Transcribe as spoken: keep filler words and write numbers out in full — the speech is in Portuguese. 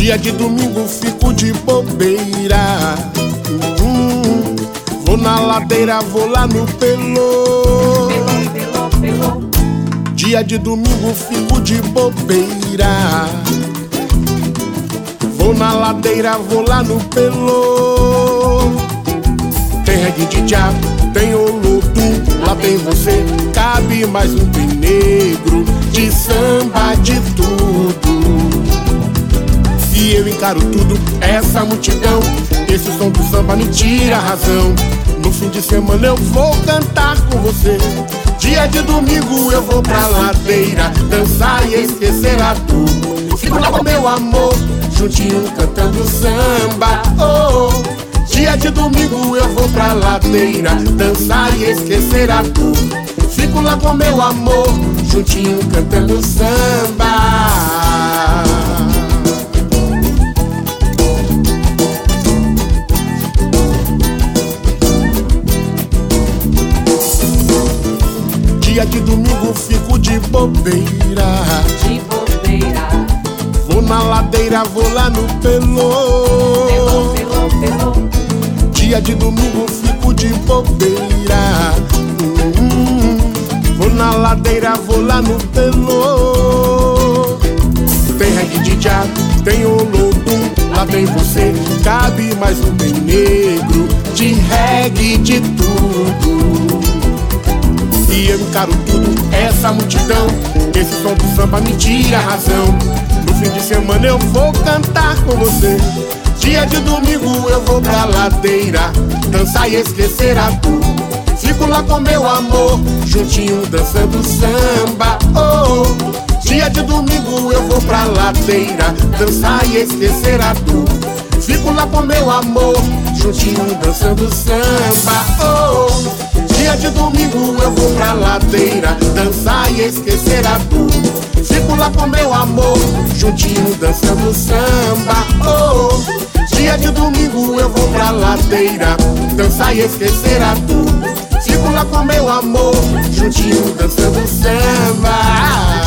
Dia de domingo fico de bobeira, hum, vou na ladeira, vou lá no pelô. Pelô, pelô, pelô. Dia de domingo fico de bobeira, vou na ladeira, vou lá no pelô. Tem reggae de diabo, tem olodum, lá tem você, cabe mais um bem negro, de samba de tudo. E eu encaro tudo, essa multidão, esse som do samba me tira a razão. No fim de semana eu vou cantar com você. Dia de domingo eu vou pra ladeira, dançar e esquecer a tudo. Fico lá com meu amor, juntinho cantando samba. Oh, dia de domingo eu vou pra ladeira, dançar e esquecer a tudo. Fico lá com meu amor, juntinho cantando samba. Dia de domingo fico de bobeira, De bobeira. vou na ladeira, vou lá no pelô. Pelô, pelô, pelô. Dia de domingo fico de bobeira, hum, vou na ladeira, vou lá no pelô. Tem reggae de diabo, tem olodum, lá tem você, cabe mais um bem negro, de reggae de tudo. E eu encaro tudo, essa multidão, esse som do samba me tira a razão. No fim de semana eu vou cantar com você. Dia de domingo eu vou pra ladeira, dançar e esquecer a tudo. Fico lá com meu amor, juntinho dançando samba. Oh, dia de domingo eu vou pra ladeira, dançar e esquecer a tudo. Fico lá com meu amor, juntinho dançando samba. Oh, dia de domingo eu vou pra ladeira, dançar e esquecer a tudo. Fico lá com meu amor, juntinho dançando samba. Oh, dia de domingo eu vou pra ladeira, dançar e esquecer a tudo. Fico lá com meu amor, juntinho dançando samba.